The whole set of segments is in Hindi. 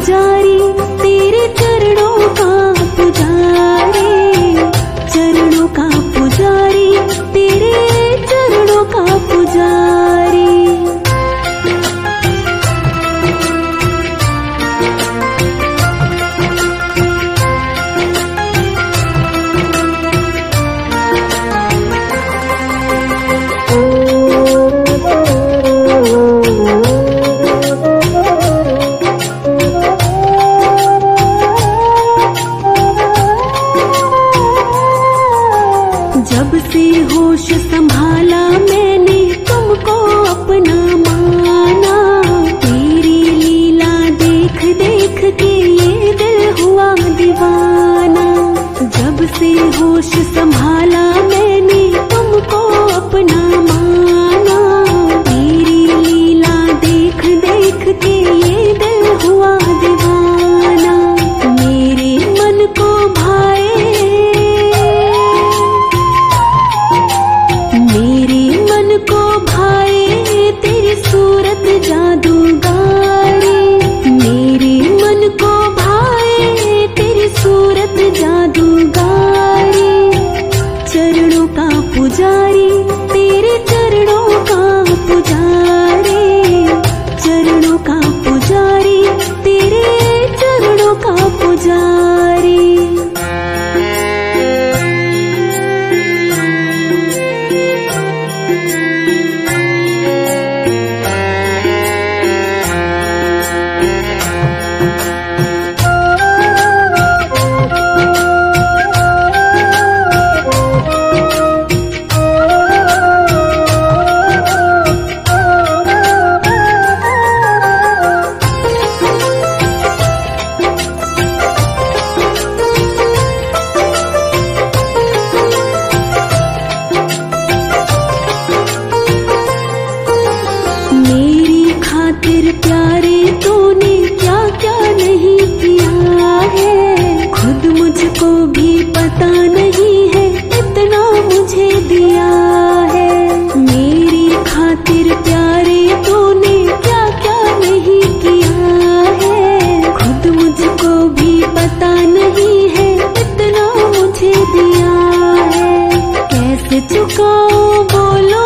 पुजारी, तेरे चरणों का पुजारी, चरणों का पुजारी, तेरे चरणों का पुजारी। जब से होश संभाला मैंने तुमको अपना माना, तेरी लीला देख देख के ये दिल हुआ दीवाना। जब से होश संभाला मैंने तुमको अपना माना, तेरी लीला देख देख के ये दिल हुआ दीवाना। मेरे मन को भाए, मेरे मन को भाए तेरी सूरत जादूगारी, मेरे मन को भाए तेरी सूरत जादूगारी। चरणों का पुजारी, तेरे चरणों का पुजारी, चरणों का पुजारी, तेरे चरणों का पुजारी। प्यारे तूने क्या क्या नहीं किया है, खुद मुझको भी पता नहीं है इतना मुझे दिया है। मेरी खातिर प्यारे तूने क्या क्या नहीं किया है, खुद मुझको भी पता नहीं है इतना मुझे दिया है। कैसे चुकाऊं बोलो,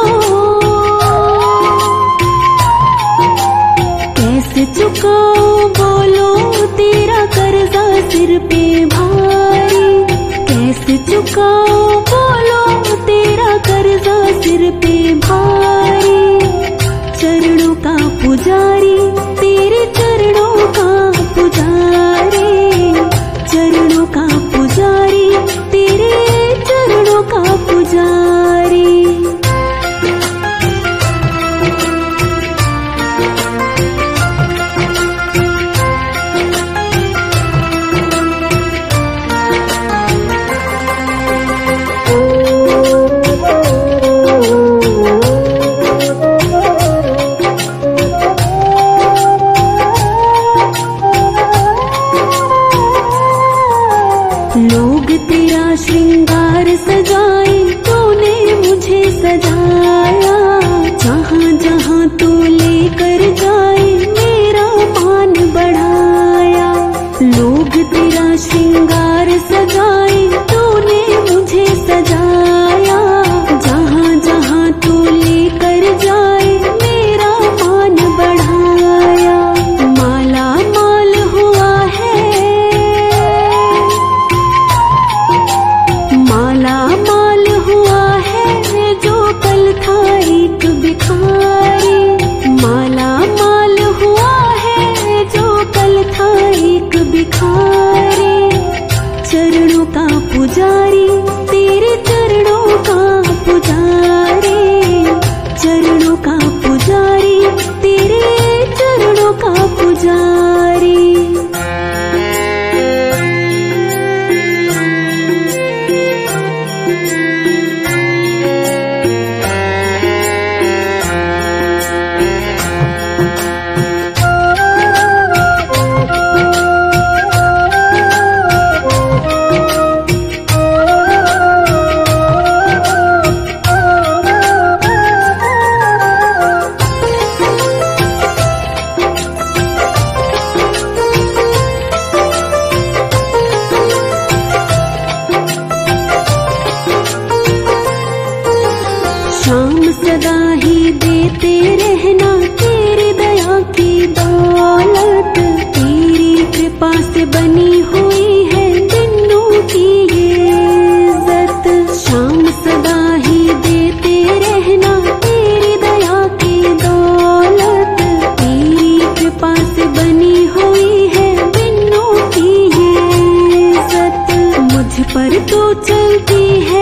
कैसे चुकाऊं बोलो तेरा कर्जा सिर पे भारी, कैसे चुकाऊं बोलो तेरा कर्जा सिर पे भारी। चरणों का पुजारी, तेरे चरणों का पुजारी, चरणों का पुजारी, तेरे चरणों का पुजारी। लोग तेरा श्रृंगार सजाए, तूने मुझे सजाया। जहाँ जहाँ तू लेकर जाए मेरा मान बढ़ाया। लोग तेरा श्रृंगार सजाए, तूने मुझे सजाया। जहाँ जहाँ तू लेकर जाए मेरा मान बढ़ाया। माला माल हुआ है, माला माल हुआ है जो कल था एक भिखारी। माला माल हुआ है जो कल था एक भिखारी। चरणों का पुजारी, तेरे चरणों का पुजारी, चरणों का पुजारी, तेरे चरणों का पुजारी। देते रहना तेरी दया की दौलत। तेरी कृपा से बनी हुई है दिनों की ये इज्जत। शाम सदा ही देते रहना तेरी दया की दौलत। तेरी कृपा से बनी हुई है दिनों की ये इज्जत। मुझ पर तो चलती है,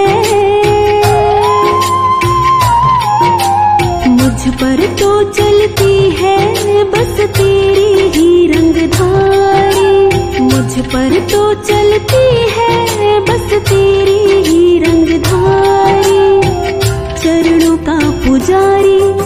मुझ पर तो चलती है बस तेरी ही रंगधारी। मुझ पर तो चलती है बस तेरी ही रंगधारी। चरणों का पुजारी